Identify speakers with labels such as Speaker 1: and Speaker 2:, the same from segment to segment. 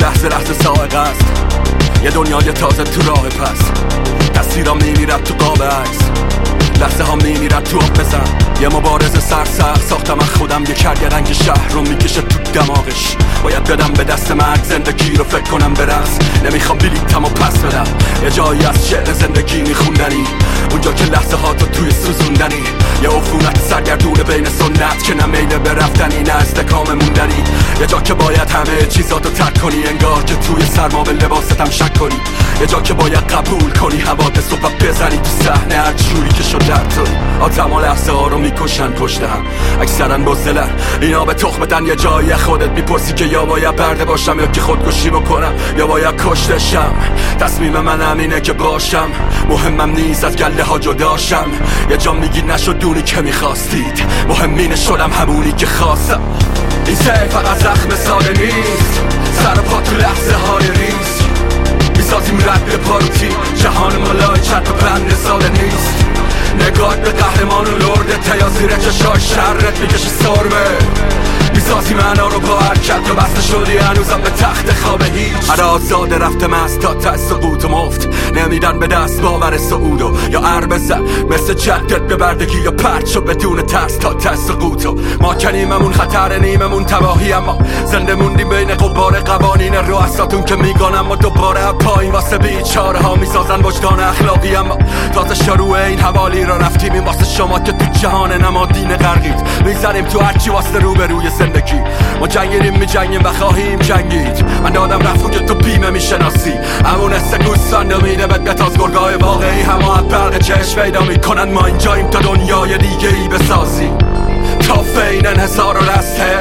Speaker 1: لحظه لحظه سائق است، یه دنیای تازه تو راه پس. تصویرام میمیرد تو قاب عکس، لحظه ها میمیرد تو آب بزن. یه مبارزه سرسخت ساختم از خودم، یه کرگرنگ شهر رو میکشه تو دماغش. باید بدم به دست مرگ زندگی رو فکر کنم به رقص. نمیخوام بلیتم و پس بدم، یه جایی از شعر زندگی میخوندنی، اونجا که لحظه ها تو توی سوزوندنی. یه عفونت سرگردونه بین سنت که نه میله به رفتنی نه استحکام موندنی. یه جا که باید همه چیزاتو ترک کنی، انگار که توی سرما به لباستم شک کنی. یه جا که باید قبول کنی حوادث و بزنی تو صحنه هر جوری که شد در توی. آدم و لحظه ها رو میکشن پشت هم، اکثرا بزدلن، اینا به تخمتن. یه جایی خودت میپرسی که یا باید برده باشم یا که خودکشی بکنم یا باید کشتشم. تصمیم من همینه که باشم، مهمم نیست از گله ها جداشم. یه جا میگی نشد دونی که میخواستید، مهمینه شدم همونی که خواستم. این سیر فقط زخم ساده نیست، سر و پا تو لحظه های ریز میسازیم رد پاروتی. جهان مالای چند و بند ساده نیست، نگاه به قهرمان و لرده تیا زیر چشای شرت میکشی سربه. میسازی معنا رو با حرکت یا بسته شدی هنوزم به تخت خواب هیچ. هر آزاده رفتم از تا ته سقوط و مفت، نمیدن به دست باور سعودو یا بزن مثل جدت به بردگی یا پرد شو بدون ترس تا ته سقوطو. ما کنیممون خطر نیممون تباهی، اما زنده موندیم بین قبار قوانین رؤساتون که میگانم ما دوباره پایین واسه بیچاره ها میسازن وجدان اخلاقی. اما تازه شروع این حوالی را رفتیم، این واسه شما که تو جهان نمادین غرقید. میزنیم تو هرچی واسه روبروی زندگی، ما جنگیدیم میجنگیم و خواهیم جنگید. من دادم رفت که تو بیمه میشناسی، همون حس گوسفند میده بدت از گرگای واقعی. همه از برق چشم پیدا میکنن، ما اینجاییم تا دنیای دیگه ای بسازی. تاف این انحصار و رسته،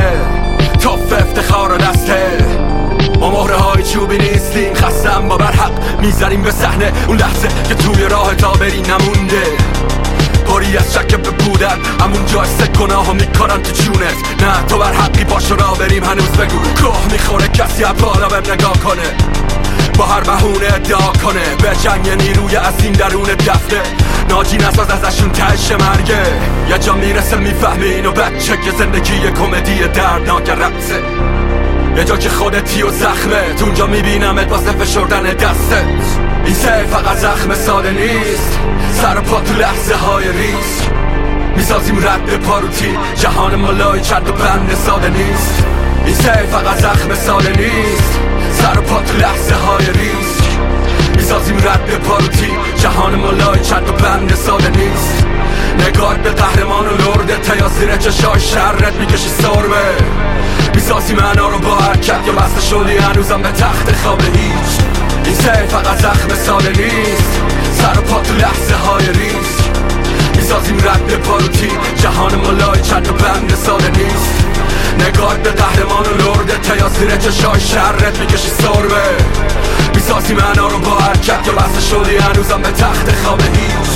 Speaker 1: تاف افتخار و دسته. ما مهره های چوبی نیستیم، خستم با برحق میزنیم به صحنه. اون لحظه که توی راه تا بری نمونده، پاری از شک به بودن، همون جای سک گناه ها میکنن تو جونت. نه تو بر حقی پاشو را بریم هنوز بگو. کوه میخوره کسی از بالا بهم نگاه کنه، با هر بهونه ادعا کنه به جنگ نیروی از این درون دفته. ناجی نساز ازشون تهش مرگه، یه جا میرسه میفهمی اینو بچه که زندگی یه کمدی دردناک رقصه. یه جا که خودتی و زخمت، اونجا میبینمت واسه فشردن دستت. این سیر فقط زخم ساده نیست، سر و پا تو لحظه های ریز میسازیم رد پاروتی. جهان مالای چند و بند ساده نیست. این سیر فقط زخم ساده نیست، سر و پا تو لحظه های ریز میسازیم رد پاروتی. جهان مالای چند و بند ساده نیست، نگاه به قهرمان و لرده تیا زیر چشای شرت میکشی سربه. میسازی معنا رو با حرکت یا بسته شدی هنوزم به تخت خواب هیچ. این سیر فقط زخم ساده نیست، سر و پا تو لحظه های ریز میسازیم رد پاروتی. جهان مالای چند و بند ساده نیست، نگاه به قهرمان و لرده تیا زیر چشای شرت میکشی سربه. میسازی معنا رو با حرکت یا بسته شدی هنوزم به تخت خواب هیچ.